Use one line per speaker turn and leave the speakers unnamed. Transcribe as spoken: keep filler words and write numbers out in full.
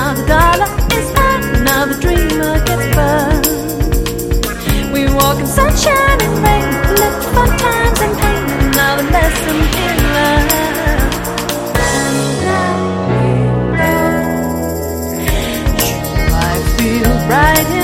Another dollar is out, another dreamer gets burned. We walk in sunshine and rain, live fun times and pain, another lesson in love. And now we know, I feel right.